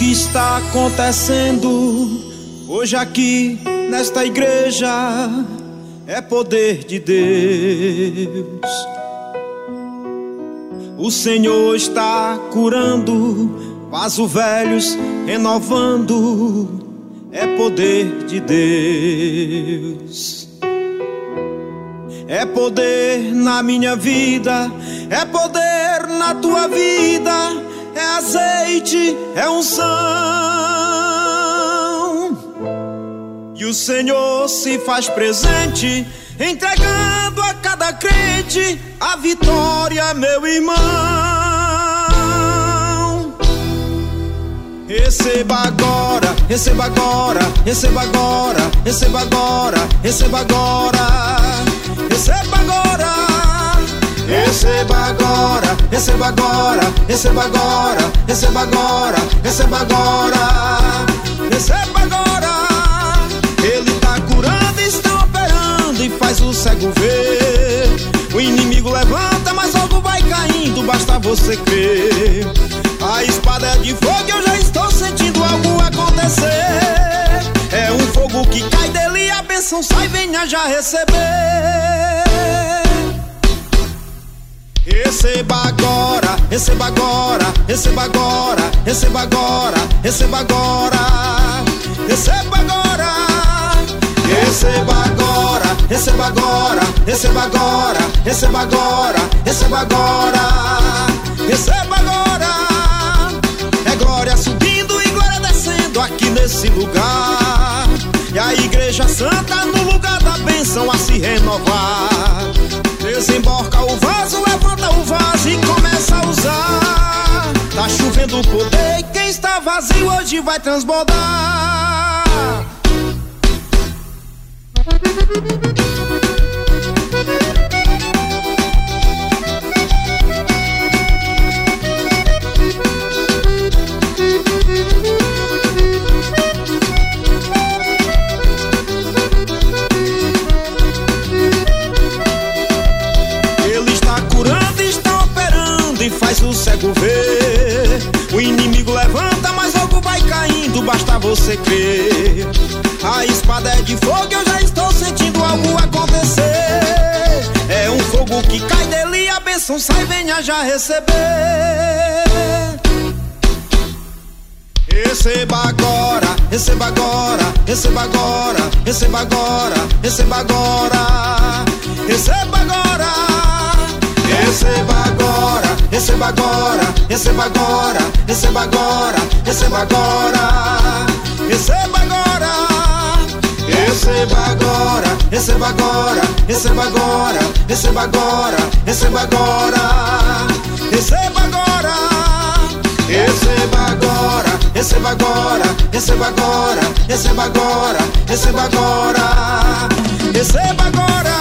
que está acontecendo hoje aqui nesta igreja é poder de Deus. O Senhor está curando, vasos velhos renovando, é poder de Deus. É poder na minha vida, é poder na tua vida, é azeite, é unção. E o Senhor se faz presente, entregando a cada crente a vitória, meu irmão. Receba agora, receba agora, receba agora, receba agora, receba agora. Receba agora, receba agora, receba agora, receba agora, receba agora, receba agora, receba agora. Ele está curando, está operando e faz o cego ver. O inimigo levanta, mas logo vai caindo, basta você crer. A espada é de fogo, eu já estou sentindo algo acontecer. É um fogo que cai dele, a bênção sai, venha já receber. Receba agora, receba agora, receba agora, receba agora, receba agora, receba agora, receba agora, receba agora, receba agora, receba agora, receba agora, receba agora. É glória subindo e glória descendo aqui nesse lugar. E a igreja santa no lugar da bênção a se renovar. Desemborca o vaso, levanta o vaso e começa a usar. Tá chovendo poder e quem está vazio hoje vai transbordar. E faz o cego ver. O inimigo levanta, mas logo vai caindo, basta você crer. A espada é de fogo, eu já estou sentindo algo acontecer. É um fogo que cai dele, a bênção sai, venha já receber. Receba agora, receba agora, receba agora, receba agora, receba agora, receba agora. Receba agora, receba agora, receba agora, receba agora, receba agora, receba agora, receba agora, receba agora, receba agora, receba agora, receba agora, receba agora, receba agora, receba agora, receba agora, receba agora, receba agora, receba agora.